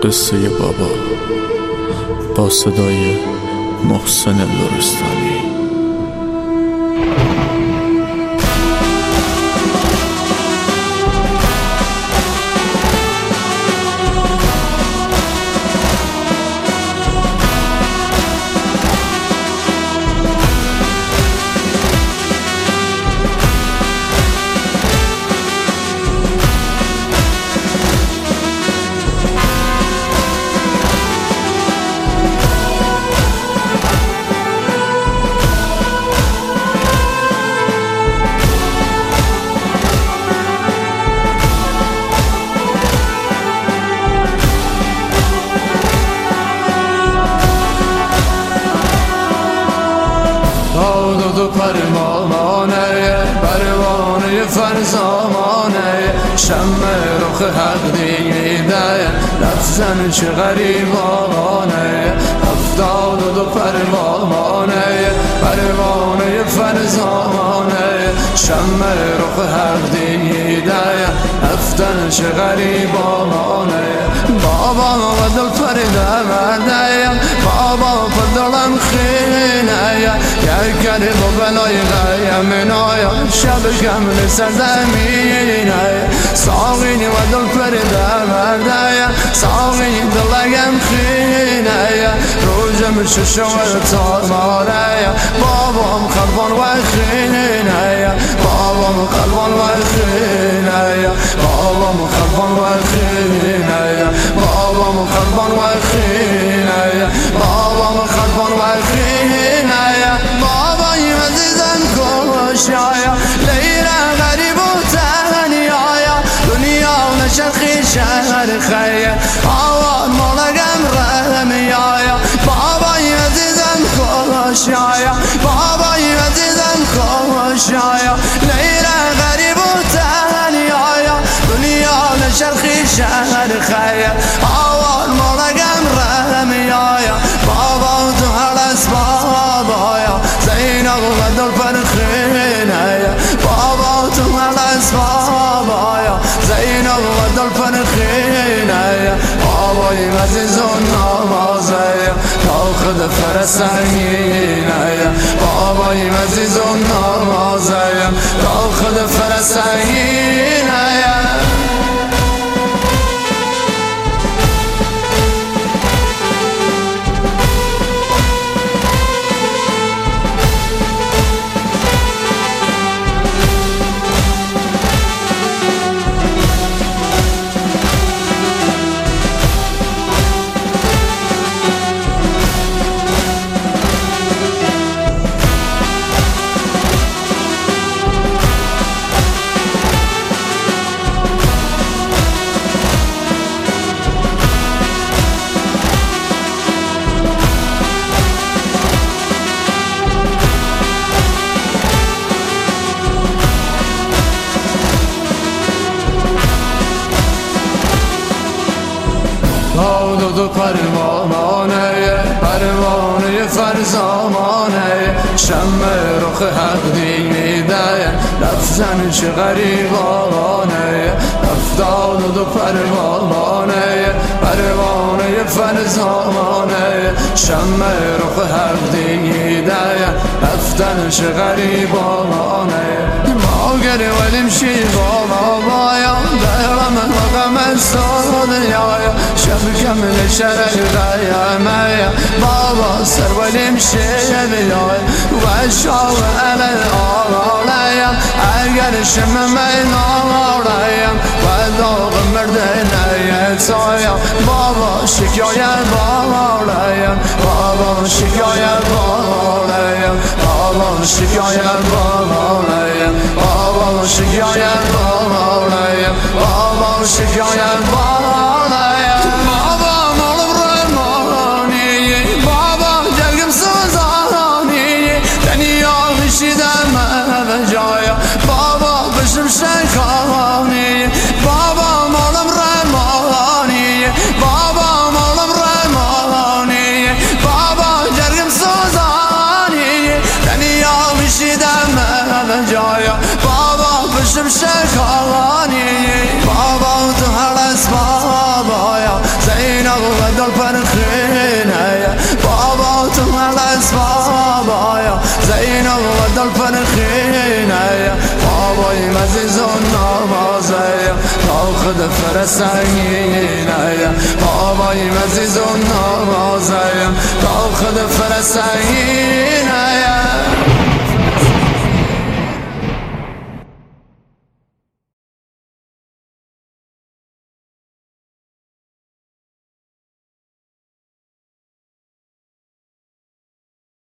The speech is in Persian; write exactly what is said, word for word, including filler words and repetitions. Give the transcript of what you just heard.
قصه بابا با صدای محسن لرستانی. دو پروانه پروانه فرزانه شمع رخ حق دیده رفتن چه غریبانه افتاد و دو پروانه پروانه فرزانه شمع رخ حق دیده رفتن چه غریبانه بابا و دل پرده بابا پدرم خینه یک کلم و بلای غیم نایا شب کمل سرزمینه ساقینی و دل پرده مرده ساقینی دلگم خینه روزم ششوه تارماره بابام خلبان و خینه بابام خلبان و خینه بابام خلبان و خینه بابام خلبان و خینه بابام خلبان و خینه بابای عزیزم کشایا لیلا غریب و تنیایا دنیا نشرخی شهر خیر آوان مولگم رحمیایا بابای عزیزم کشایا بابای عزیزم کشایا لیلا غریب و تنیایا دنیا نشرخی شهر خیر آوان مولگم رحمیایا بابا تو هلس بابایا زینب و دل پرخینه بابا تو هلس بابایا زینب و دل پرخینه بابای عزیز و نوازه تا خود فرسنگینه بابای عزیز و نوازه تا خود فرسنگینه دو دو پروانه پروانه فرزانه شمع رخ حق دیده رفتن چه غریبانه افتاد دو پروانه پروانه فرزانه شمع رخ حق دیده رفتن چه غریبانه ما گره ولیم شیبا بابایا دارم مقام سادنیایا شب کمل شرق غیمه بابا سر ولیم شیبیای و شاو علل آلایم اگر شم مینالایم و داغ مردنه تایم بابا شکایت بالایم بابا شکایت بالایم بابا شکایت بالایم بابا شکایت بالایم بابا شکایت بالایم بابا مالم رمانی بابا جلگم سوزانی دنیا بشیدم به جایا بابا بشم شکانی بابا مالم رمانی بابا مالم رمانی بابا جلگم سوزانی دنیا بشیدم به جایا بابا بشم شکانی بابا تو هلس داخل فرسنگینه بابای مزیز و نوازه داخل فرسنگینه